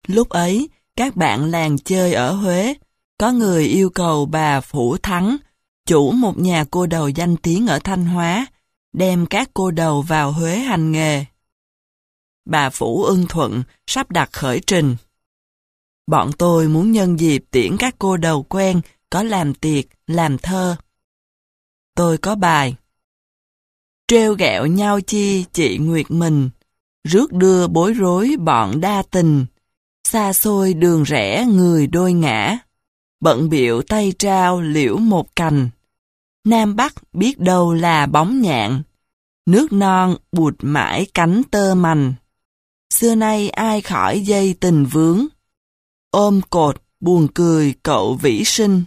Lúc ấy, các bạn làng chơi ở Huế, có người yêu cầu bà Phủ Thắng, chủ một nhà cô đầu danh tiếng ở Thanh Hóa, đem các cô đầu vào Huế hành nghề. Bà Phủ ưng thuận, sắp đặt khởi trình. Bọn tôi muốn nhân dịp tiễn các cô đầu quen, có làm tiệc, làm thơ. Tôi có bài: trêu ghẹo nhau chi chị Nguyệt mình, rước đưa bối rối bọn đa tình, xa xôi đường rẽ người đôi ngã, bận bịu tay trao liễu một cành, Nam Bắc biết đâu là bóng nhạn, nước non bụt mãi cánh tơ mành, xưa nay ai khỏi dây tình vướng, ôm cột buồn cười cậu Vĩ Sinh.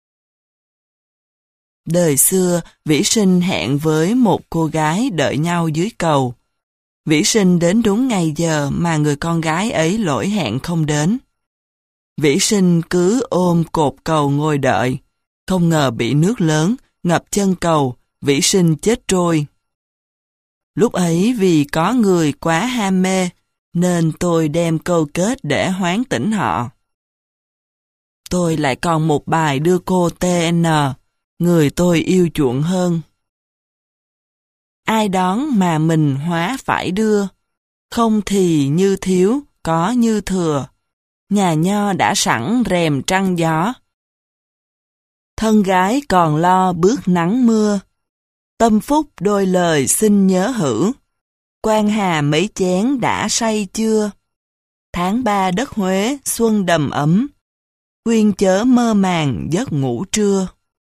Đời xưa, Vĩ Sinh hẹn với một cô gái đợi nhau dưới cầu. Vĩ Sinh đến đúng ngày giờ mà người con gái ấy lỗi hẹn không đến. Vĩ Sinh cứ ôm cột cầu ngồi đợi, không ngờ bị nước lớn, ngập chân cầu, Vĩ Sinh chết trôi. Lúc ấy vì có người quá ham mê, nên tôi đem câu kết để hoán tỉnh họ. Tôi lại còn một bài đưa cô TN, người tôi yêu chuộng hơn. Ai đón mà mình hóa phải đưa, không thì như thiếu, có như thừa. Nhà nho đã sẵn rèm trăng gió, thân gái còn lo bước nắng mưa. Tâm phúc đôi lời xin nhớ hữu, quan hà mấy chén đã say chưa? Tháng 3 đất Huế xuân đầm ấm, khuyên chớ mơ màng giấc ngủ trưa.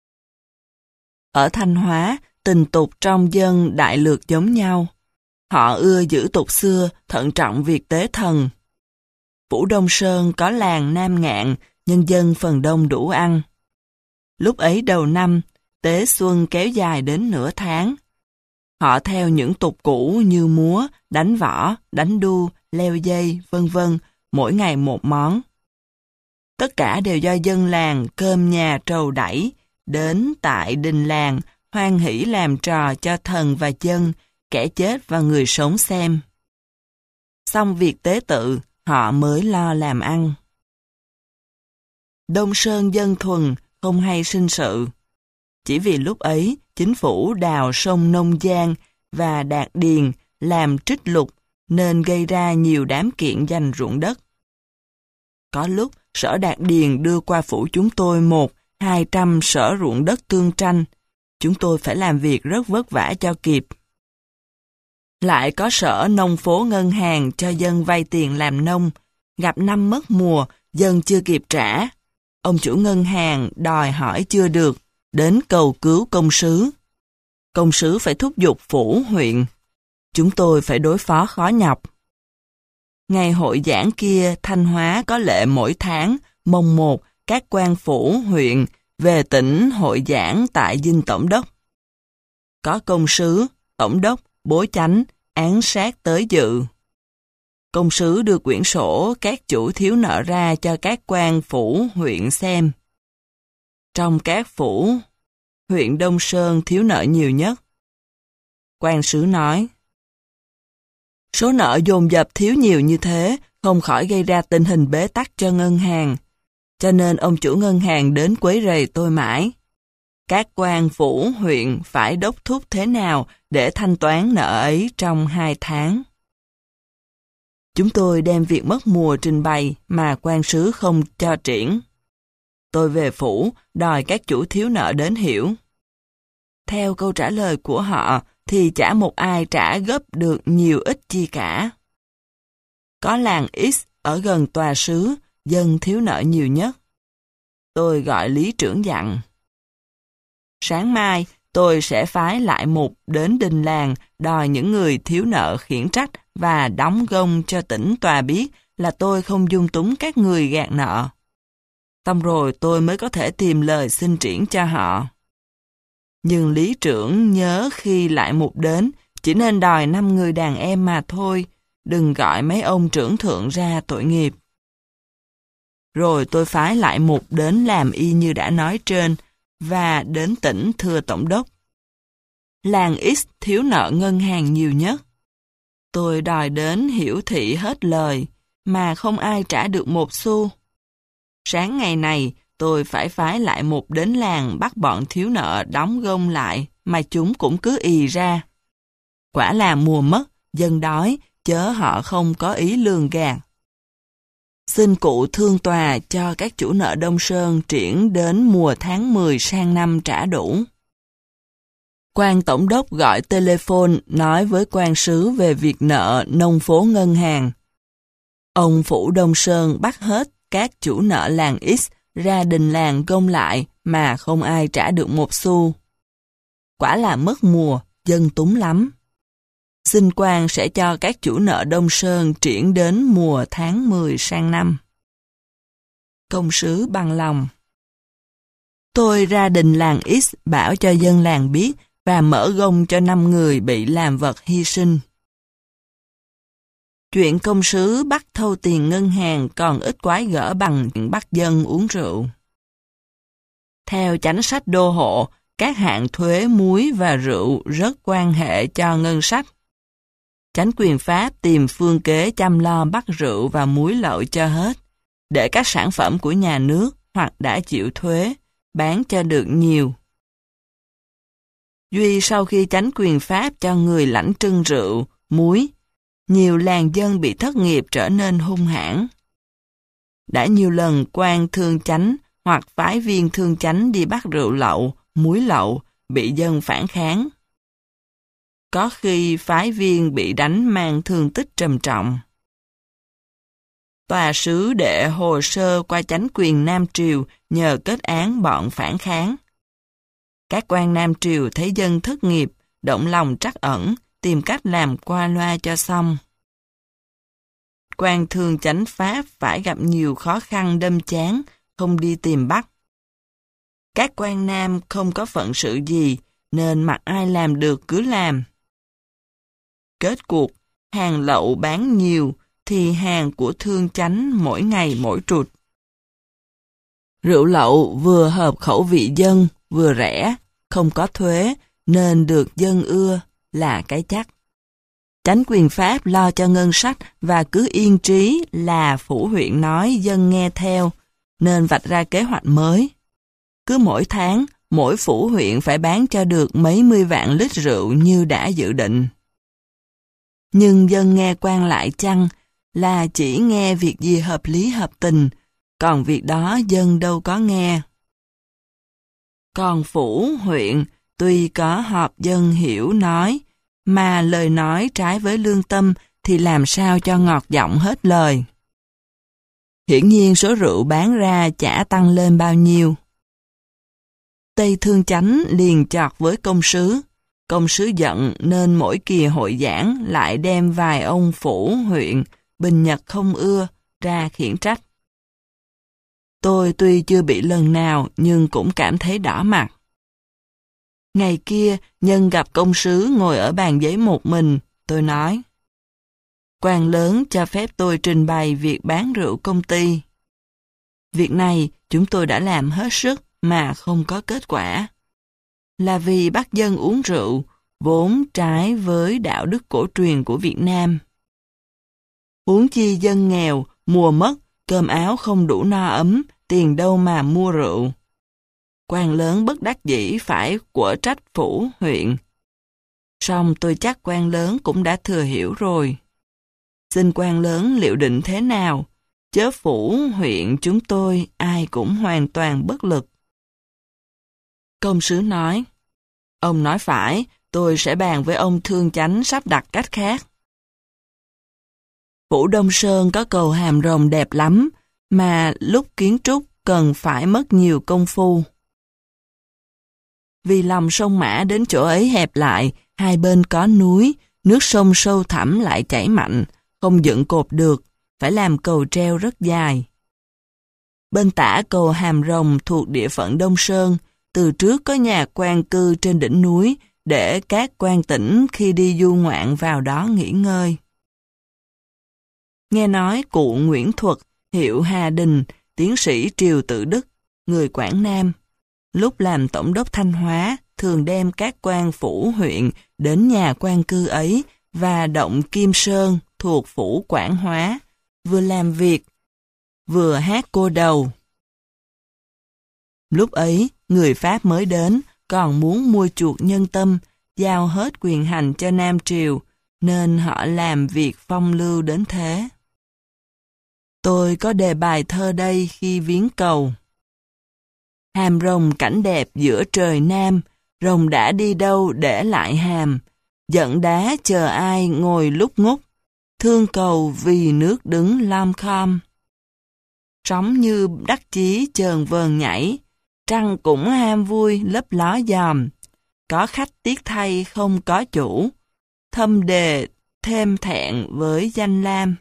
Ở Thanh Hóa, tình tục trong dân đại lược giống nhau. Họ ưa giữ tục xưa, thận trọng việc tế thần. Phủ Đông Sơn có làng Nam Ngạn, nhân dân phần đông đủ ăn. Lúc ấy đầu năm, tế xuân kéo dài đến nửa tháng. Họ theo những tục cũ như múa, đánh võ, đánh đu, leo dây, vân vân, mỗi ngày một món. Tất cả đều do dân làng cơm nhà trầu đẩy, đến tại đình làng, hoan hỷ làm trò cho thần và dân, kẻ chết và người sống xem. Xong việc tế tự, họ mới lo làm ăn. Đông Sơn dân thuần, không hay sinh sự. Chỉ vì lúc ấy, chính phủ đào sông Nông Giang và Đạt Điền làm trích lục, nên gây ra nhiều đám kiện giành ruộng đất. Có lúc, sở Đạt Điền đưa qua phủ chúng tôi 100-200 sở ruộng đất tương tranh. Chúng tôi phải làm việc rất vất vả cho kịp. Lại có sở nông phố ngân hàng cho dân vay tiền làm nông. Gặp năm mất mùa, dân chưa kịp trả. Ông chủ ngân hàng đòi hỏi chưa được, đến cầu cứu công sứ. Công sứ phải thúc giục phủ huyện. Chúng tôi phải đối phó khó nhọc. Ngày hội giảng kia, Thanh Hóa có lệ mỗi tháng, mồng 1, các quan phủ huyện về tỉnh hội giảng tại dinh tổng đốc. Có công sứ, tổng đốc, bối chánh, án sát tới dự. Công sứ đưa quyển sổ các chủ thiếu nợ ra cho các quan phủ huyện xem. Trong các phủ, huyện Đông Sơn thiếu nợ nhiều nhất. Quan sứ nói: số nợ dồn dập thiếu nhiều như thế, không khỏi gây ra tình hình bế tắc cho ngân hàng. Cho nên ông chủ ngân hàng đến quấy rầy tôi mãi. Các quan phủ huyện phải đốc thúc thế nào để thanh toán nợ ấy trong 2 tháng. Chúng tôi đem việc mất mùa trình bày mà quan sứ không cho triển. Tôi về phủ đòi các chủ thiếu nợ đến hiểu. Theo câu trả lời của họ thì chả một ai trả gấp được nhiều ít chi cả. Có làng X ở gần tòa sứ, dân thiếu nợ nhiều nhất. Tôi gọi lý trưởng dặn: sáng mai tôi sẽ phái lại mục đến đình làng đòi những người thiếu nợ khiển trách và đóng gông cho tỉnh tòa biết là tôi không dung túng các người gạt nợ. Xong rồi tôi mới có thể tìm lời xin triển cho họ. Nhưng lý trưởng nhớ khi lại mục đến, chỉ nên đòi 5 người đàn em mà thôi, đừng gọi mấy ông trưởng thượng ra tội nghiệp. Rồi tôi phái lại mục đến làm y như đã nói trên, và đến tỉnh thưa tổng đốc. Làng X thiếu nợ ngân hàng nhiều nhất. Tôi đòi đến hiểu thị hết lời, mà không ai trả được một xu. Sáng ngày này, tôi phải phái lại một đến làng bắt bọn thiếu nợ đóng gông lại, mà chúng cũng cứ ì ra. Quả là mùa mất, dân đói, chớ họ không có ý lường gạt. Xin cụ thương tòa cho các chủ nợ Đông Sơn triển đến mùa tháng 10 sang năm trả đủ. Quan tổng đốc gọi telephone nói với quan sứ về việc nợ nông phố ngân hàng. Ông phủ Đông Sơn bắt hết các chủ nợ làng X ra đình làng gom lại mà không ai trả được một xu. Quả là mất mùa, dân túng lắm. Xin quan sẽ cho các chủ nợ Đông Sơn triển đến mùa tháng 10 sang năm. Công sứ bằng lòng. Tôi ra đình làng X bảo cho dân làng biết và mở gông cho 5 người bị làm vật hy sinh. Chuyện công sứ bắt thâu tiền ngân hàng còn ít quái gở bằng chuyện bắt dân uống rượu. Theo chánh sách đô hộ, các hạng thuế muối và rượu rất quan hệ cho ngân sách. Chánh quyền Pháp tìm phương kế chăm lo bắt rượu và muối lậu cho hết, để các sản phẩm của nhà nước hoặc đã chịu thuế, bán cho được nhiều. Duy sau khi chánh quyền Pháp cho người lãnh trưng rượu, muối, nhiều làng dân bị thất nghiệp trở nên hung hãn. Đã nhiều lần quan thương chánh hoặc phái viên thương chánh đi bắt rượu lậu, muối lậu, bị dân phản kháng. Có khi phái viên bị đánh mang thương tích trầm trọng. Tòa sứ đệ hồ sơ qua chánh quyền Nam Triều nhờ kết án bọn phản kháng. Các quan Nam Triều thấy dân thất nghiệp, động lòng trắc ẩn, tìm cách làm qua loa cho xong. Quan thương chánh Pháp phải gặp nhiều khó khăn đâm chán, không đi tìm bắt. Các quan Nam không có phận sự gì, nên mặc ai làm được cứ làm. Kết cuộc, hàng lậu bán nhiều, thì hàng của thương chánh mỗi ngày mỗi trụt. Rượu lậu vừa hợp khẩu vị dân, vừa rẻ, không có thuế, nên được dân ưa, là cái chắc. Chánh quyền Pháp lo cho ngân sách và cứ yên trí là phủ huyện nói dân nghe theo, nên vạch ra kế hoạch mới. Cứ mỗi tháng, mỗi phủ huyện phải bán cho được mấy mươi vạn lít rượu như đã dự định. Nhưng dân nghe quan lại chăng là chỉ nghe việc gì hợp lý hợp tình, còn việc đó dân đâu có nghe. Còn phủ huyện tuy có họp dân hiểu nói, mà lời nói trái với lương tâm thì làm sao cho ngọt giọng hết lời. Hiển nhiên số rượu bán ra chả tăng lên bao nhiêu. Tây Thương Chánh liền chọt với công sứ. Công sứ giận nên mỗi kỳ hội giảng lại đem vài ông phủ huyện, Bình Nhật không ưa, ra khiển trách. Tôi tuy chưa bị lần nào nhưng cũng cảm thấy đỏ mặt. Ngày kia, nhân gặp công sứ ngồi ở bàn giấy một mình, tôi nói: quan lớn cho phép tôi trình bày việc bán rượu công ty. Việc này chúng tôi đã làm hết sức mà không có kết quả. Là vì bắt dân uống rượu, vốn trái với đạo đức cổ truyền của Việt Nam. Huống chi dân nghèo, mùa mất, cơm áo không đủ no ấm, tiền đâu mà mua rượu. Quan lớn bất đắc dĩ phải quở trách phủ huyện. Song tôi chắc quan lớn cũng đã thừa hiểu rồi. Xin quan lớn liệu định thế nào, chớ phủ huyện chúng tôi ai cũng hoàn toàn bất lực. Công sứ nói: ông nói phải, tôi sẽ bàn với ông Thương Chánh sắp đặt cách khác. Phủ Đông Sơn có cầu hàm rồng đẹp lắm, mà lúc kiến trúc cần phải mất nhiều công phu. Vì lòng sông Mã đến chỗ ấy hẹp lại, hai bên có núi, nước sông sâu thẳm lại chảy mạnh, không dựng cột được, phải làm cầu treo rất dài. Bên tả cầu Hàm Rồng thuộc địa phận Đông Sơn, từ trước có nhà quan cư trên đỉnh núi để các quan tỉnh khi đi du ngoạn vào đó nghỉ ngơi. Nghe nói cụ Nguyễn Thuật, hiệu Hà Đình, tiến sĩ Triều Tự Đức, người Quảng Nam, lúc làm tổng đốc Thanh Hóa, thường đem các quan phủ huyện đến nhà quan cư ấy và động Kim Sơn thuộc phủ Quảng Hóa, vừa làm việc, vừa hát cô đầu. Lúc ấy, người Pháp mới đến, còn muốn mua chuộc nhân tâm, giao hết quyền hành cho Nam Triều, nên họ làm việc phong lưu đến thế. Tôi có đề bài thơ đây khi viếng cầu. Hàm rồng cảnh đẹp giữa trời Nam, rồng đã đi đâu để lại hàm, giận đá chờ ai ngồi lúc ngút, thương cầu vì nước đứng lom khom. Sóng như đắc chí chờn vờn nhảy, trăng cũng ham vui lấp ló dòm, có khách tiếc thay không có chủ, thâm đề thêm thẹn với danh lam.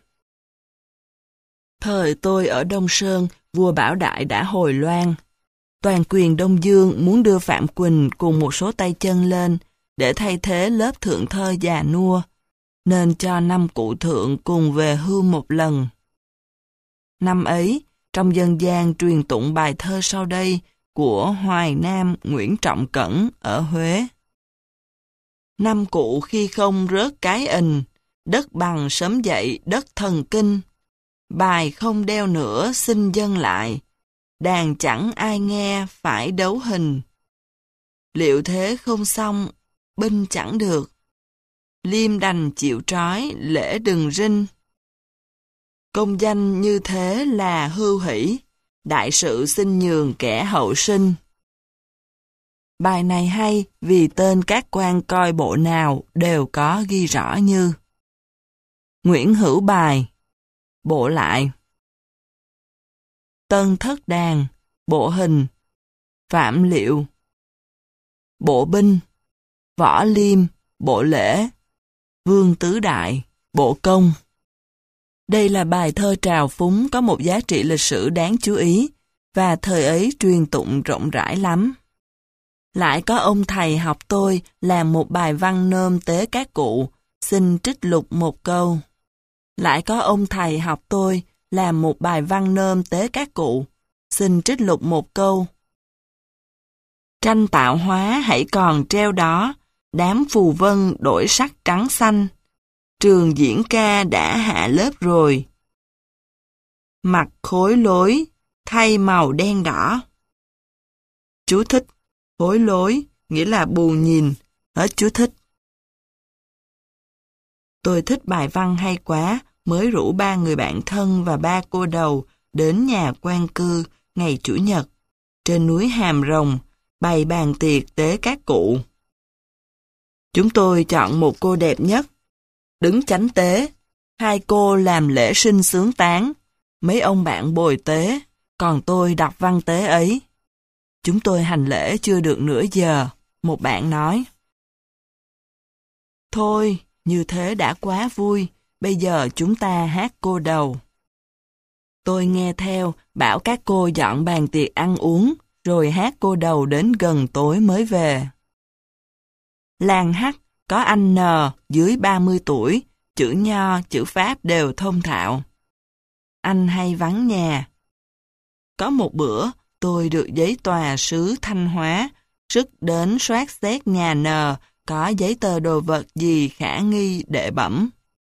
Thời tôi ở Đông Sơn, vua Bảo Đại đã hồi loan. Toàn quyền Đông Dương muốn đưa Phạm Quỳnh cùng một số tay chân lên để thay thế lớp thượng thơ già nua, nên cho 5 cụ thượng cùng về hưu một lần. Năm ấy, trong dân gian truyền tụng bài thơ sau đây của Hoài Nam Nguyễn Trọng Cẩn ở Huế. Năm cụ khi không rớt cái ình, đất bằng sớm dậy đất thần kinh. Bài không đeo nữa xin dâng lại, đàn chẳng ai nghe phải đấu hình. Liệu thế không xong, binh chẳng được, liêm đành chịu trói lễ đừng rinh. Công danh như thế là hưu hỷ, đại sự xin nhường kẻ hậu sinh. Bài này hay vì tên các quan coi bộ nào đều có ghi rõ như Nguyễn Hữu Bài, bộ lại. Tân Thất Đàn, bộ hình. Phạm Liệu, bộ binh. Võ Liêm, bộ lễ. Vương Tứ Đại, bộ công. Đây là bài thơ trào phúng có một giá trị lịch sử đáng chú ý, và thời ấy truyền tụng rộng rãi lắm. Lại có ông thầy học tôi làm một bài văn nôm tế các cụ, xin trích lục một câu. Lại có ông thầy học tôi làm một bài văn nôm tế các cụ, xin trích lục một câu. Tranh tạo hóa hãy còn treo đó, đám phù vân đổi sắc trắng xanh. Trường diễn ca đã hạ lớp rồi. Mặt khối lối, thay màu đen đỏ. Chú thích, khối lối, nghĩa là bù nhìn, hết chú thích. Tôi thích bài văn hay quá, mới rủ 3 người bạn thân và 3 cô đầu đến nhà quan cư ngày Chủ nhật, trên núi Hàm Rồng, bày bàn tiệc tế các cụ. Chúng tôi chọn một cô đẹp nhất, đứng chánh tế, 2 cô làm lễ sinh xướng tán, mấy ông bạn bồi tế, còn tôi đọc văn tế ấy. Chúng tôi hành lễ chưa được nửa giờ, một bạn nói. Thôi, như thế đã quá vui, bây giờ chúng ta hát cô đầu. Tôi nghe theo, bảo các cô dọn bàn tiệc ăn uống, rồi hát cô đầu đến gần tối mới về. Làng hát có anh N dưới 30 tuổi, chữ Nho, chữ Pháp đều thông thạo. Anh hay vắng nhà. Có một bữa, tôi được giấy tòa xứ Thanh Hóa, sức đến soát xét nhà N có giấy tờ đồ vật gì khả nghi để bẩm.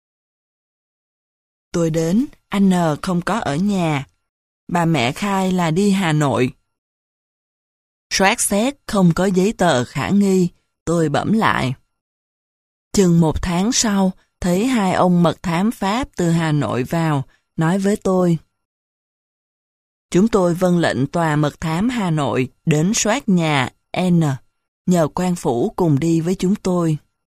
Tôi đến, anh N không có ở nhà. Bà mẹ khai là đi Hà Nội. Soát xét không có giấy tờ khả nghi, tôi bẩm lại. Chừng 1 tháng sau, thấy 2 ông mật thám Pháp từ Hà Nội vào, nói với tôi. Chúng tôi vâng lệnh tòa mật thám Hà Nội đến soát nhà N, nhờ quan phủ cùng đi với chúng tôi.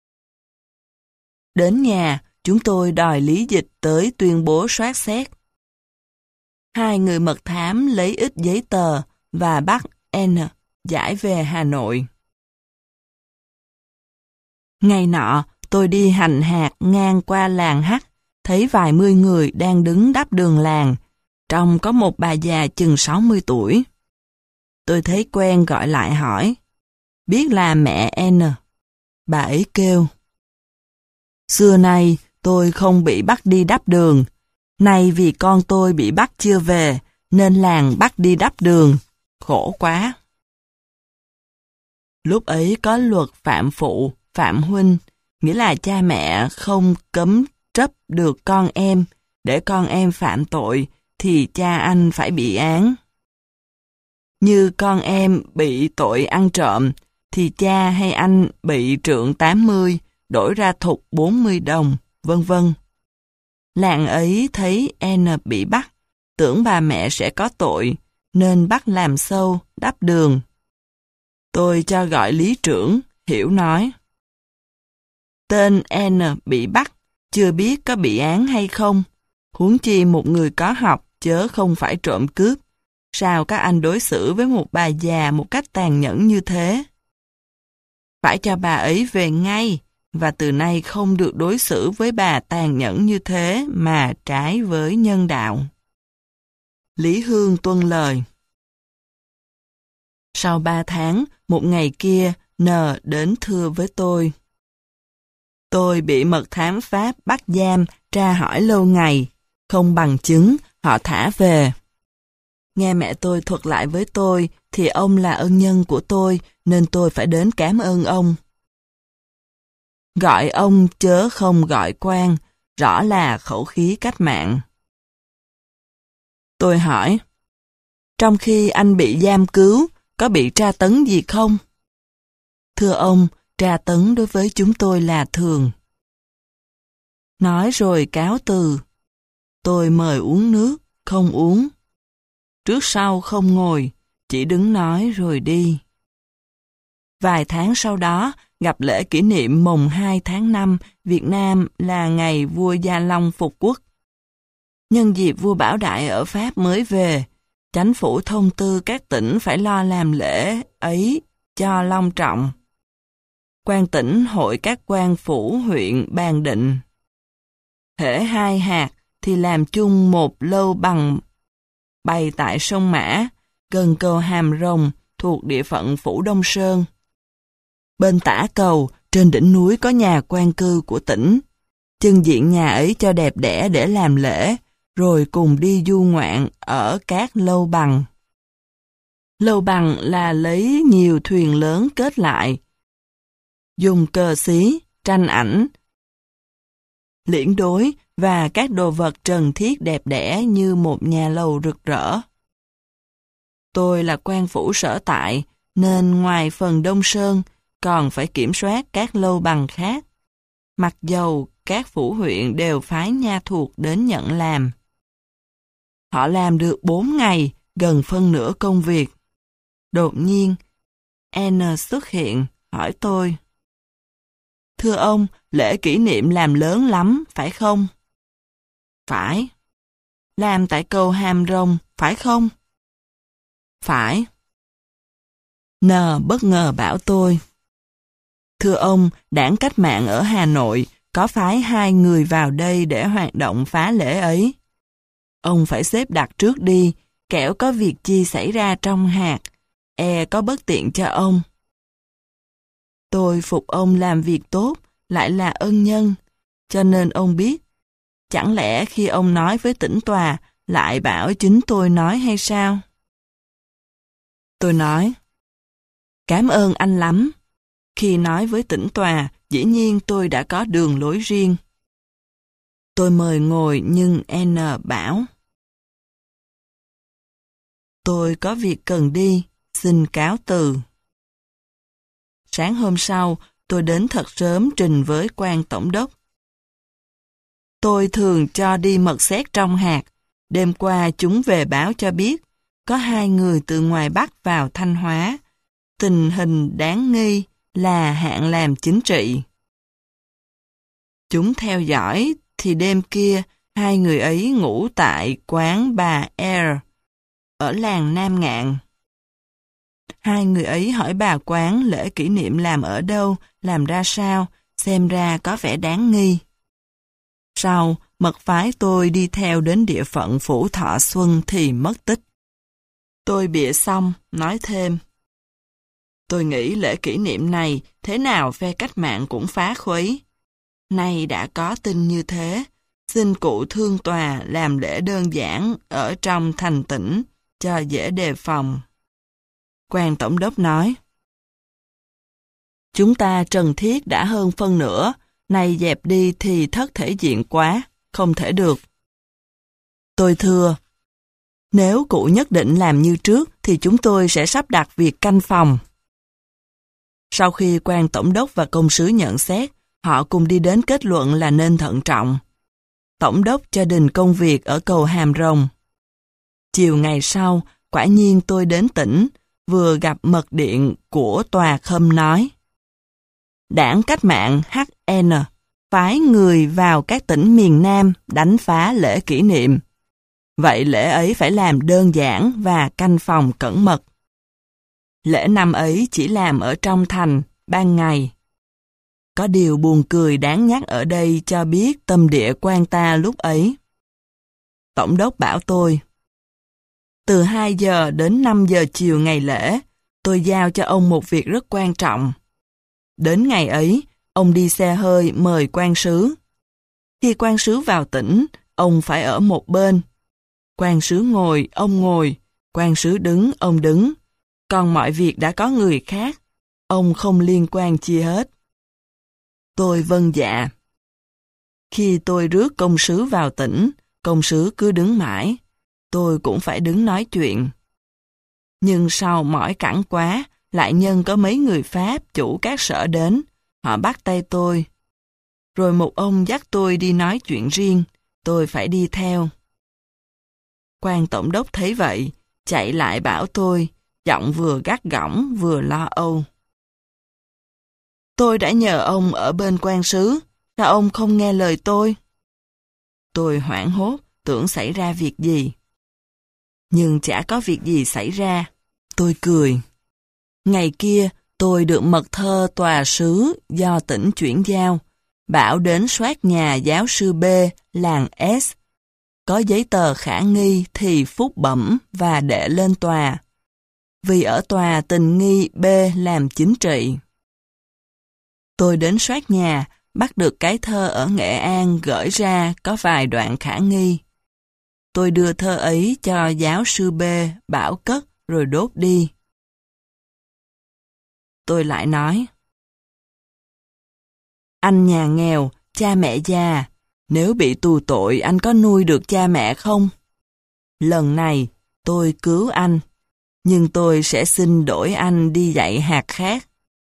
Đến nhà, chúng tôi đòi lý dịch tới tuyên bố soát xét. 2 người mật thám lấy ít giấy tờ và bắt N giải về Hà Nội. Ngày nọ, tôi đi hành hạt ngang qua làng H, thấy vài mươi người đang đứng đắp đường làng, trong có một bà già chừng 60 tuổi. Tôi thấy quen gọi lại hỏi, biết là mẹ N. Bà ấy kêu, xưa nay tôi không bị bắt đi đắp đường, nay vì con tôi bị bắt chưa về, nên làng bắt đi đắp đường, khổ quá. Lúc ấy có luật phạm phụ, phạm huynh, nghĩa là cha mẹ không cấm trấp được con em, để con em phạm tội, thì cha anh phải bị án. Như con em bị tội ăn trộm, thì cha hay anh bị trượng 80, đổi ra thục 40 đồng, vân vân. Làng ấy thấy N bị bắt, tưởng bà mẹ sẽ có tội, nên bắt làm sâu, đắp đường. Tôi cho gọi lý trưởng, hiểu nói. Tên N bị bắt, chưa biết có bị án hay không, huống chi một người có học chớ không phải trộm cướp. Sao các anh đối xử với một bà già một cách tàn nhẫn như thế? Phải cho bà ấy về ngay, và từ nay không được đối xử với bà tàn nhẫn như thế mà trái với nhân đạo. Lý Hương tuân lời. Sau 3 tháng, một ngày kia, N đến thưa với tôi. Tôi bị mật thám Pháp bắt giam, tra hỏi lâu ngày, không bằng chứng, họ thả về. Nghe mẹ tôi thuật lại với tôi, thì ông là ân nhân của tôi, nên tôi phải đến cảm ơn ông. Gọi ông chớ không gọi quan, rõ là khẩu khí cách mạng. Tôi hỏi, trong khi anh bị giam cứu, có bị tra tấn gì không? Thưa ông, tra tấn đối với chúng tôi là thường. Nói rồi cáo từ. Tôi mời uống nước, không uống. Trước sau không ngồi, chỉ đứng nói rồi đi. Vài tháng sau đó, gặp lễ kỷ niệm mùng 2 tháng 5, Việt Nam là ngày vua Gia Long phục quốc. Nhân dịp vua Bảo Đại ở Pháp mới về, Chánh phủ thông tư các tỉnh phải lo làm lễ ấy cho long trọng. Quan tỉnh hội các quan phủ huyện bàn định. Hễ 2 hạt thì làm chung một lâu bằng bày tại sông Mã, gần cầu Hàm Rồng, thuộc địa phận phủ Đông Sơn. Bên tả cầu, trên đỉnh núi có nhà quan cư của tỉnh. Trưng diện nhà ấy cho đẹp đẽ để làm lễ, rồi cùng đi du ngoạn ở các lâu bằng. Lâu bằng là lấy nhiều thuyền lớn kết lại, dùng cờ xí, tranh ảnh, liễn đối và các đồ vật trần thiết đẹp đẽ như một nhà lầu rực rỡ. Tôi là quan phủ sở tại, nên ngoài phần Đông Sơn, còn phải kiểm soát các lâu bằng khác. Mặc dầu các phủ huyện đều phái nha thuộc đến nhận làm. Họ làm được 4 ngày, gần phân nửa công việc. Đột nhiên, N xuất hiện, hỏi tôi. Thưa ông, lễ kỷ niệm làm lớn lắm, phải không? Phải. Làm tại cầu Hàm Rồng, phải không? Phải. N bất ngờ bảo tôi. Thưa ông, đảng cách mạng ở Hà Nội có phái 2 người vào đây để hoạt động phá lễ ấy. Ông phải xếp đặt trước đi, kẻo có việc chi xảy ra trong hạt, có bất tiện cho ông. Tôi phục ông làm việc tốt, lại là ân nhân, cho nên ông biết. Chẳng lẽ khi ông nói với tỉnh tòa, lại bảo chính tôi nói hay sao? Tôi nói, cảm ơn anh lắm. Khi nói với tỉnh tòa, dĩ nhiên tôi đã có đường lối riêng. Tôi mời ngồi nhưng N bảo. Tôi có việc cần đi, xin cáo từ. Sáng hôm sau, tôi đến thật sớm trình với quan tổng đốc. Tôi thường cho đi mật xét trong hạt. Đêm qua chúng về báo cho biết, có 2 người từ ngoài Bắc vào Thanh Hóa. Tình hình đáng nghi là hạng làm chính trị. Chúng theo dõi thì đêm kia 2 người ấy ngủ tại quán bà Air ở làng Nam Ngạn. 2 người ấy hỏi bà quán lễ kỷ niệm làm ở đâu, làm ra sao, xem ra có vẻ đáng nghi. Sau, mật phái tôi đi theo đến địa phận phủ Thọ Xuân thì mất tích. Tôi bịa xong, nói thêm. Tôi nghĩ lễ kỷ niệm này thế nào phe cách mạng cũng phá khuấy. Nay đã có tin như thế, xin cụ thương tòa làm lễ đơn giản ở trong thành tỉnh cho dễ đề phòng. Quan tổng đốc nói. Chúng ta trần thiết đã hơn phân nửa, nay dẹp đi thì thất thể diện quá, không thể được. Tôi thưa, nếu cụ nhất định làm như trước thì chúng tôi sẽ sắp đặt việc canh phòng. Sau khi quan tổng đốc và công sứ nhận xét, họ cùng đi đến kết luận là nên thận trọng. Tổng đốc cho đình công việc ở cầu Hàm Rồng. Chiều ngày sau, quả nhiên tôi đến tỉnh, vừa gặp mật điện của tòa khâm nói. Đảng Cách mạng HN phái người vào các tỉnh miền Nam đánh phá lễ kỷ niệm. Vậy lễ ấy phải làm đơn giản và canh phòng cẩn mật. Lễ năm ấy chỉ làm ở trong thành, ban ngày. Có điều buồn cười đáng nhắc ở đây cho biết tâm địa quan ta lúc ấy. Tổng đốc bảo tôi, từ 2 giờ đến 5 giờ chiều ngày lễ, tôi giao cho ông một việc rất quan trọng. Đến ngày ấy, ông đi xe hơi mời quan sứ. Khi quan sứ vào tỉnh, ông phải ở một bên. Quan sứ ngồi, ông ngồi, quan sứ đứng, ông đứng. Còn mọi việc đã có người khác, ông không liên quan chi hết. Tôi vâng dạ. Khi tôi rước công sứ vào tỉnh, công sứ cứ đứng mãi. Tôi cũng phải đứng nói chuyện. Nhưng sau mỏi cẳng quá, lại nhân có mấy người Pháp chủ các sở đến, họ bắt tay tôi. Rồi một ông dắt tôi đi nói chuyện riêng, tôi phải đi theo. Quan tổng đốc thấy vậy, chạy lại bảo tôi, giọng vừa gắt gỏng vừa lo âu. Tôi đã nhờ ông ở bên quan sứ, sao ông không nghe lời tôi? Tôi hoảng hốt, tưởng xảy ra việc gì. Nhưng chả có việc gì xảy ra. Tôi cười. Ngày kia, tôi được mật thơ tòa sứ do tỉnh chuyển giao, bảo đến soát nhà giáo sư B, làng S. Có giấy tờ khả nghi thì phúc bẩm và đệ lên tòa. Vì ở tòa tình nghi B làm chính trị. Tôi đến soát nhà, bắt được cái thơ ở Nghệ An gửi ra có vài đoạn khả nghi. Tôi đưa thơ ấy cho giáo sư B bảo cất rồi đốt đi. Tôi lại nói, anh nhà nghèo, cha mẹ già, nếu bị tù tội anh có nuôi được cha mẹ không? Lần này tôi cứu anh, nhưng tôi sẽ xin đổi anh đi dạy hạt khác.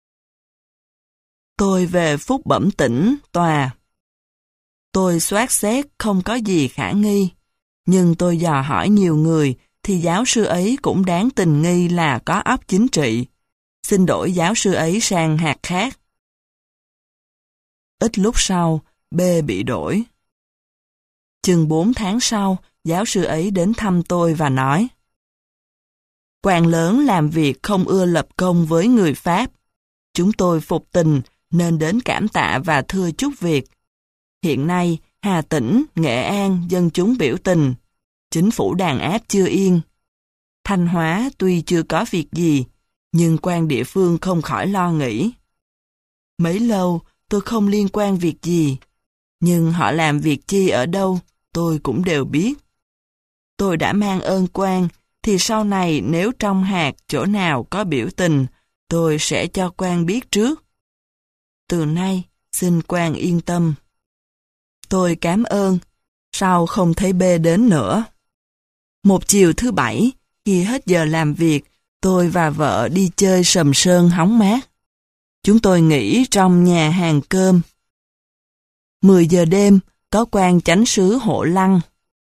Tôi về phúc bẩm tỉnh, tòa. Tôi soát xét không có gì khả nghi, nhưng tôi dò hỏi nhiều người thì giáo sư ấy cũng đáng tình nghi là có óc chính trị. Xin đổi giáo sư ấy sang hạt khác. Ít lúc sau, B bị đổi. Chừng 4 tháng sau, giáo sư ấy đến thăm tôi và nói: quan lớn làm việc không ưa lập công với người Pháp. Chúng tôi phục tình nên đến cảm tạ và thưa chút việc. Hiện nay, Hà Tĩnh, Nghệ An, dân chúng biểu tình. Chính phủ đàn áp chưa yên. Thanh Hóa tuy chưa có việc gì, nhưng quan địa phương không khỏi lo nghĩ. Mấy lâu, tôi không liên quan việc gì, nhưng họ làm việc chi ở đâu, tôi cũng đều biết. Tôi đã mang ơn quan, thì sau này nếu trong hạt chỗ nào có biểu tình, tôi sẽ cho quan biết trước. Từ nay, xin quan yên tâm. Tôi cảm ơn, sau không thấy B đến nữa. Một chiều thứ Bảy, khi hết giờ làm việc, tôi và vợ đi chơi Sầm Sơn hóng mát. Chúng tôi nghỉ trong nhà hàng cơm. 10 giờ đêm, có quan chánh sứ hộ Lăng.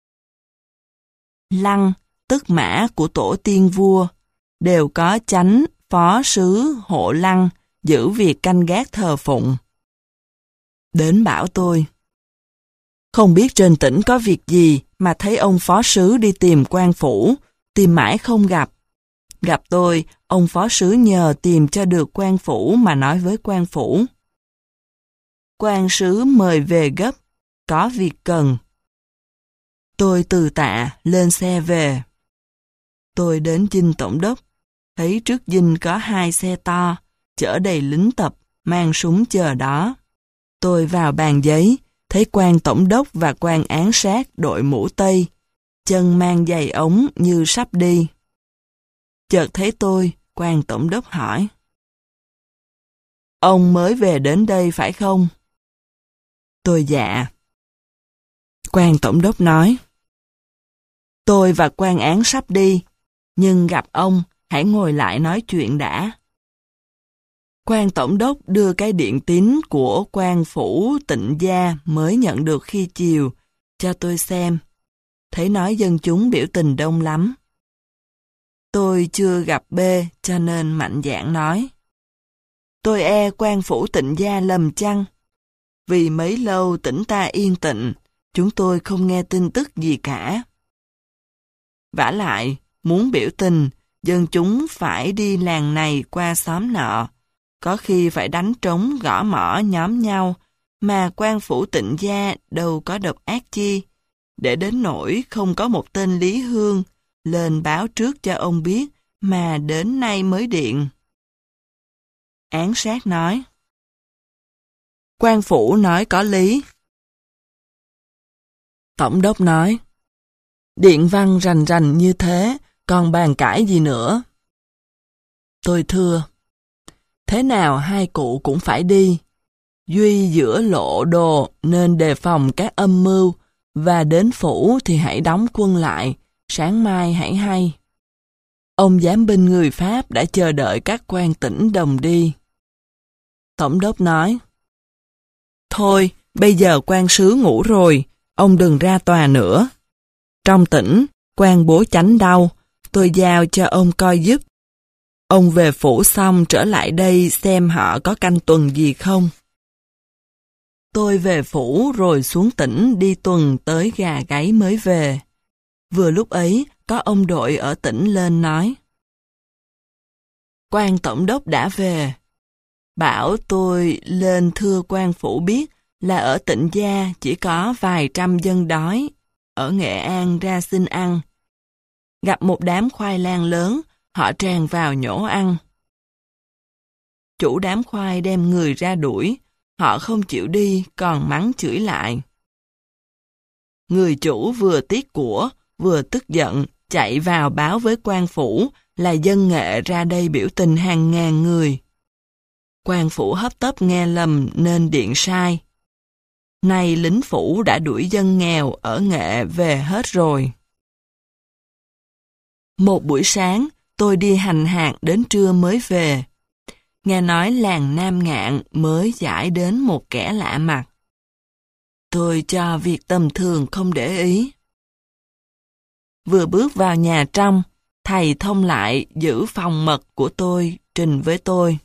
Lăng, tức mã của tổ tiên vua, đều có chánh, phó sứ, hộ Lăng, giữ việc canh gác thờ phụng. Đến bảo tôi: không biết trên tỉnh có việc gì mà thấy ông phó sứ đi tìm quan phủ, tìm mãi không gặp. Gặp tôi, ông phó sứ nhờ tìm cho được quan phủ mà nói với quan phủ. Quan sứ mời về gấp, có việc cần. Tôi từ tạ, lên xe về. Tôi đến dinh tổng đốc, thấy trước dinh có 2 xe to, chở đầy lính tập, mang súng chờ đó. Tôi vào bàn giấy, thấy quan tổng đốc và quan án sát đội mũ tây, chân mang giày ống như sắp đi. Chợt thấy tôi, quan tổng đốc hỏi: ông mới về đến đây phải không? Tôi dạ. Quan tổng đốc nói: tôi và quan án sắp đi, nhưng gặp ông, hãy ngồi lại nói chuyện đã. Quan tổng đốc đưa cái điện tín của quan phủ Tịnh Gia mới nhận được khi chiều, cho tôi xem. Thấy nói dân chúng biểu tình đông lắm. Tôi chưa gặp B, cho nên mạnh dạn nói. Tôi e quan phủ Tịnh Gia lầm chăng? Vì mấy lâu tỉnh ta yên tịnh, chúng tôi không nghe tin tức gì cả. Vả lại, muốn biểu tình, dân chúng phải đi làng này qua xóm nọ, có khi phải đánh trống gõ mõ nhóm nhau, mà quan phủ Tịnh Gia đâu có độc ác chi, để đến nỗi không có một tên Lý Hương lên báo trước cho ông biết mà đến nay mới điện. Án sát nói. Quan phủ nói có lý. Tổng đốc nói. Điện văn rành rành như thế, còn bàn cãi gì nữa? Tôi thưa. Thế nào hai cụ cũng phải đi. Duy giữa lộ đồ nên đề phòng các âm mưu, và đến phủ thì hãy đóng quân lại, sáng mai hãy hay. Ông giám binh người Pháp đã chờ đợi các quan tỉnh đồng đi. Tổng đốc nói. Thôi, bây giờ quan sứ ngủ rồi, ông đừng ra tòa nữa. Trong tỉnh, quan bố chánh đau, tôi giao cho ông coi giúp. Ông về phủ xong trở lại đây xem họ có canh tuần gì không. Tôi về phủ rồi xuống tỉnh đi tuần tới Gà Gáy mới về. Vừa lúc ấy, có ông đội ở tỉnh lên nói. Quan tổng đốc đã về. Bảo tôi lên thưa quan phủ biết là ở Tịnh Gia chỉ có vài trăm dân đói, ở Nghệ An ra xin ăn. Gặp một đám khoai lang lớn, họ tràn vào nhổ ăn. Chủ đám khoai đem người ra đuổi, họ không chịu đi còn mắng chửi lại. Người chủ vừa tiếc của, vừa tức giận, chạy vào báo với quan phủ là dân Nghệ ra đây biểu tình hàng ngàn người. Quan phủ hấp tấp nghe lầm nên điện sai. Nay lính phủ đã đuổi dân nghèo ở Nghệ về hết rồi. Một buổi sáng, tôi đi hành hạt đến trưa mới về. Nghe nói làng Nam Ngạn mới giải đến một kẻ lạ mặt. Tôi cho việc tầm thường không để ý. Vừa bước vào nhà trong, thầy thông lại giữ phòng mật của tôi trình với tôi.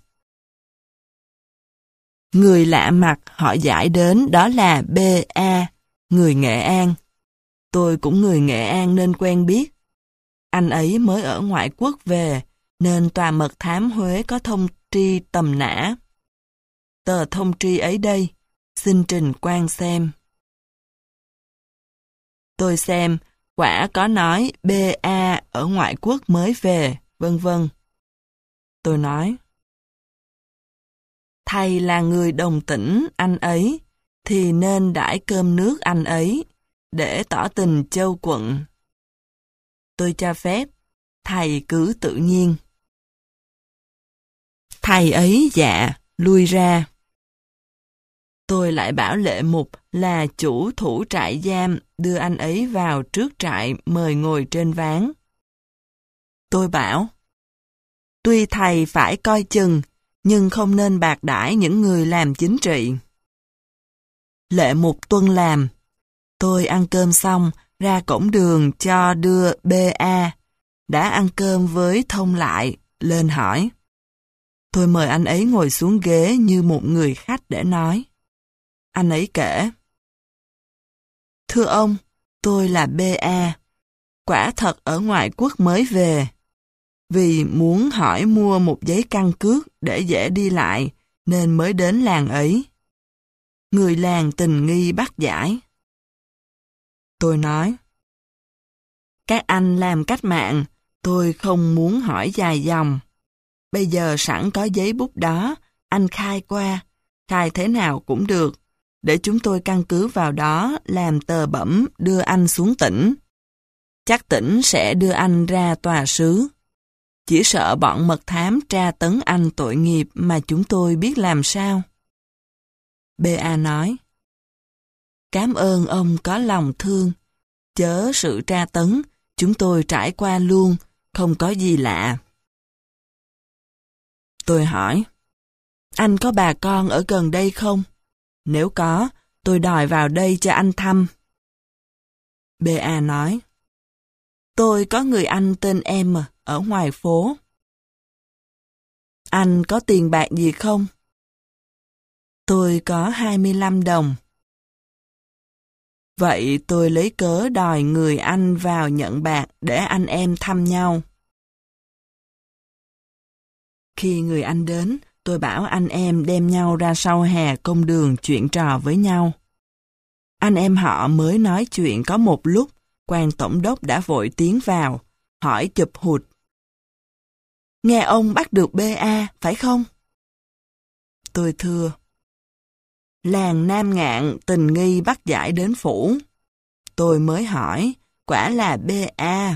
Người lạ mặt họ giải đến đó là B.A., người Nghệ An. Tôi cũng người Nghệ An nên quen biết. Anh ấy mới ở ngoại quốc về, nên tòa mật thám Huế có thông tri tầm nã. Tờ thông tri ấy đây, xin trình quan xem. Tôi xem, quả có nói B.A. ở ngoại quốc mới về, vân vân. Tôi nói, thầy là người đồng tỉnh anh ấy, thì nên đãi cơm nước anh ấy, để tỏ tình châu quận. Tôi cho phép, thầy cứ tự nhiên. Thầy ấy dạ, lui ra. Tôi lại bảo Lệ Mục là chủ thủ trại giam đưa anh ấy vào trước trại mời ngồi trên ván. Tôi bảo, tuy thầy phải coi chừng, nhưng không nên bạc đãi những người làm chính trị. Lệ Mục tuân làm. Tôi ăn cơm xong, ra cổng đường cho đưa B.A. đã ăn cơm với thông lại, lên hỏi. Tôi mời anh ấy ngồi xuống ghế như một người khách để nói. Anh ấy kể. Thưa ông, tôi là B.A. Quả thật ở ngoại quốc mới về. Vì muốn hỏi mua một giấy căn cước để dễ đi lại, nên mới đến làng ấy. Người làng tình nghi bắt giải. Tôi nói, các anh làm cách mạng, tôi không muốn hỏi dài dòng. Bây giờ sẵn có giấy bút đó, anh khai qua, khai thế nào cũng được, để chúng tôi căn cứ vào đó làm tờ bẩm đưa anh xuống tỉnh. Chắc tỉnh sẽ đưa anh ra tòa sứ. Chỉ sợ bọn mật thám tra tấn anh tội nghiệp mà chúng tôi biết làm sao. B.A. nói, cảm ơn ông có lòng thương, chớ sự tra tấn, chúng tôi trải qua luôn, không có gì lạ. Tôi hỏi, anh có bà con ở gần đây không? Nếu có, tôi đòi vào đây cho anh thăm. B.A. nói, tôi có người anh tên M ở ngoài phố. Anh có tiền bạc gì không? Tôi có 25 đồng. Vậy tôi lấy cớ đòi người anh vào nhận bạc để anh em thăm nhau. Khi người anh đến, tôi bảo anh em đem nhau ra sau hè công đường chuyện trò với nhau. Anh em họ mới nói chuyện có một lúc, quan tổng đốc đã vội tiến vào, hỏi chụp hụt. Nghe ông bắt được B.A. phải không? Tôi thưa. Làng Nam Ngạn tình nghi bắt giải đến phủ. Tôi mới hỏi, quả là B.A.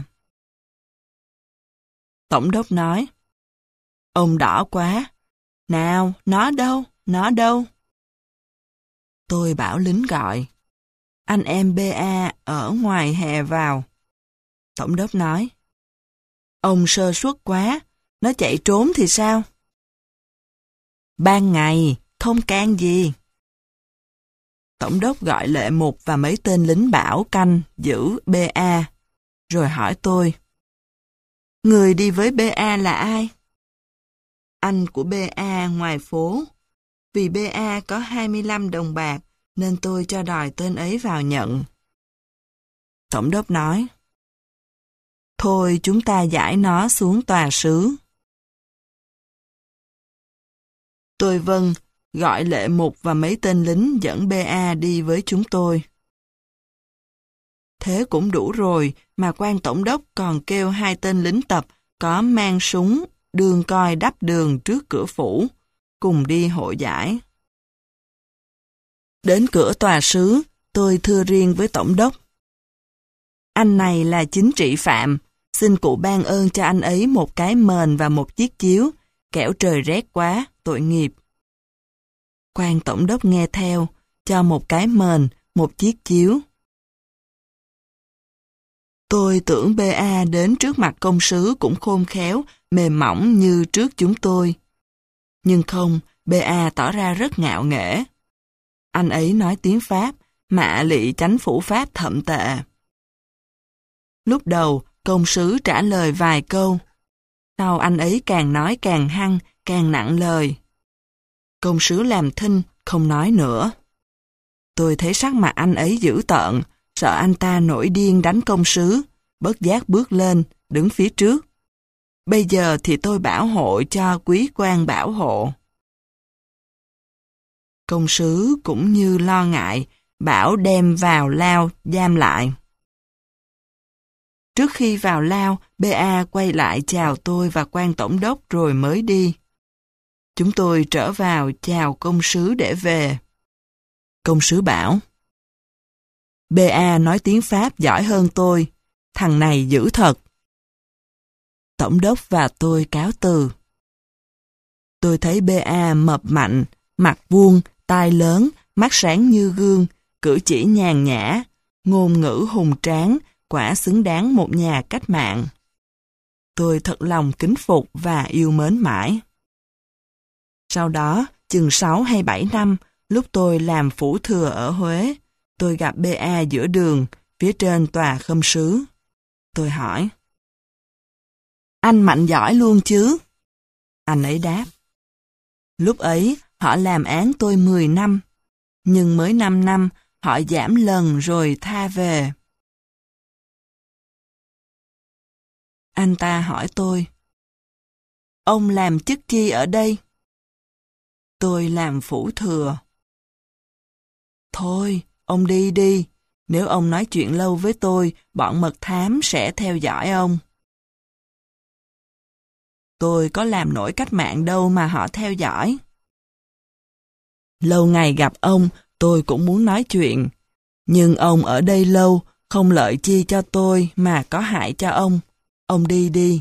Tổng đốc nói, ông đỏ quá. Nào, nó đâu, nó đâu? Tôi bảo lính gọi. Anh em B.A. ở ngoài hè vào. Tổng đốc nói, ông sơ suất quá, nó chạy trốn thì sao? Ban ngày, không can gì. Tổng đốc gọi Lệ Mục và mấy tên lính bảo canh giữ B.A. rồi hỏi tôi, người đi với B.A. là ai? Anh của B.A. ngoài phố. Vì B.A. có 25 đồng bạc, nên tôi cho đòi tên ấy vào nhận. Tổng đốc nói, thôi chúng ta giải nó xuống tòa sứ. Tôi vâng, gọi Lệ Mục và mấy tên lính dẫn B.A. đi với chúng tôi. Thế cũng đủ rồi, mà quan tổng đốc còn kêu 2 tên lính tập có mang súng, đương coi đắp đường trước cửa phủ, cùng đi hội giải. Đến cửa tòa sứ, tôi thưa riêng với tổng đốc. Anh này là chính trị phạm, xin cụ ban ơn cho anh ấy một cái mền và một chiếc chiếu, kẻo trời rét quá, tội nghiệp. Quan tổng đốc nghe theo, cho một cái mền, một chiếc chiếu. Tôi tưởng B.A. đến trước mặt công sứ cũng khôn khéo, mềm mỏng như trước chúng tôi. Nhưng không, B.A. tỏ ra rất ngạo nghễ. Anh ấy nói tiếng Pháp, mạ lị chánh phủ Pháp thậm tệ. Lúc đầu, công sứ trả lời vài câu. Sau anh ấy càng nói càng hăng, càng nặng lời. Công sứ làm thinh, không nói nữa. Tôi thấy sắc mặt anh ấy dữ tợn, sợ anh ta nổi điên đánh công sứ, bất giác bước lên, đứng phía trước. Bây giờ thì tôi bảo hộ cho quý quan bảo hộ. Công sứ cũng như lo ngại, bảo đem vào lao giam lại. Trước khi vào lao, B.A. quay lại chào tôi và quan tổng đốc rồi mới đi. Chúng tôi trở vào chào công sứ để về. Công sứ bảo, B.A. nói tiếng Pháp giỏi hơn tôi, thằng này dữ thật. Tổng đốc và tôi cáo từ. Tôi thấy B.A. mập mạnh, mặt vuông, tai lớn, mắt sáng như gương, cử chỉ nhàn nhã, ngôn ngữ hùng tráng, quả xứng đáng một nhà cách mạng. Tôi thật lòng kính phục và yêu mến mãi. Sau đó, chừng 6 hay 7 năm, lúc tôi làm phủ thừa ở Huế, tôi gặp B.A. giữa đường, phía trên tòa khâm sứ. Tôi hỏi, anh mạnh giỏi luôn chứ? Anh ấy đáp, lúc ấy họ làm án tôi 10 năm, nhưng mới 5 năm họ giảm lần rồi tha về. Anh ta hỏi tôi, ông làm chức chi ở đây? Tôi làm phủ thừa. Thôi, ông đi đi, nếu ông nói chuyện lâu với tôi, bọn mật thám sẽ theo dõi ông. Tôi có làm nổi cách mạng đâu mà họ theo dõi. Lâu ngày gặp ông, tôi cũng muốn nói chuyện, nhưng ông ở đây lâu, không lợi chi cho tôi mà có hại cho ông. Ông đi đi.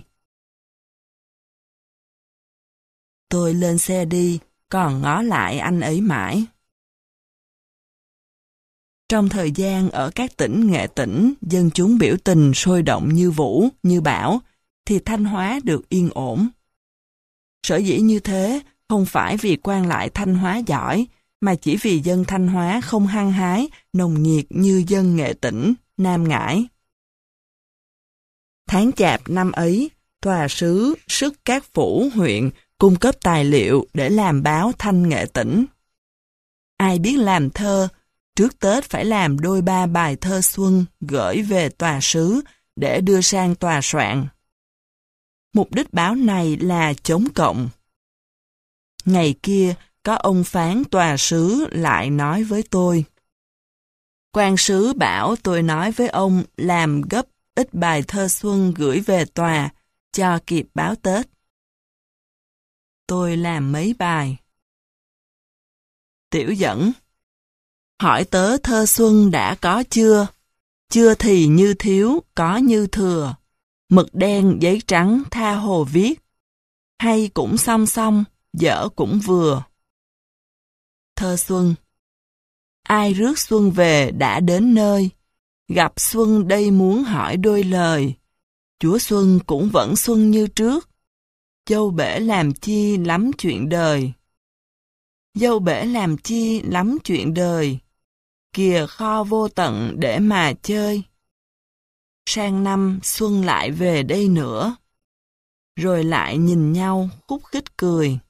Tôi lên xe đi, còn ngó lại anh ấy mãi. Trong thời gian ở các tỉnh Nghệ Tĩnh, dân chúng biểu tình sôi động như vũ, như bão, thì Thanh Hóa được yên ổn. Sở dĩ như thế không phải vì quan lại Thanh Hóa giỏi, mà chỉ vì dân Thanh Hóa không hăng hái, nồng nhiệt như dân Nghệ Tĩnh, Nam Ngãi. Tháng Chạp năm ấy, tòa sứ sức các phủ huyện cung cấp tài liệu để làm báo Thanh Nghệ Tĩnh. Ai biết làm thơ, trước Tết phải làm đôi ba bài thơ xuân gửi về tòa sứ để đưa sang tòa soạn. Mục đích báo này là chống cộng. Ngày kia, có ông phán tòa sứ lại nói với tôi. Quan sứ bảo tôi nói với ông làm gấp ít bài thơ xuân gửi về tòa, cho kịp báo Tết. Tôi làm mấy bài. Tiểu dẫn. Hỏi tớ thơ xuân đã có chưa? Chưa thì như thiếu, có như thừa. Mực đen giấy trắng tha hồ viết. Hay cũng song song, dở cũng vừa. Thơ xuân. Ai rước xuân về đã đến nơi. Gặp xuân đây muốn hỏi đôi lời. Chúa xuân cũng vẫn xuân như trước. Dâu bể làm chi lắm chuyện đời. Dâu bể làm chi lắm chuyện đời. Kìa kho vô tận để mà chơi. Sang năm xuân lại về đây nữa. Rồi lại nhìn nhau khúc khích cười.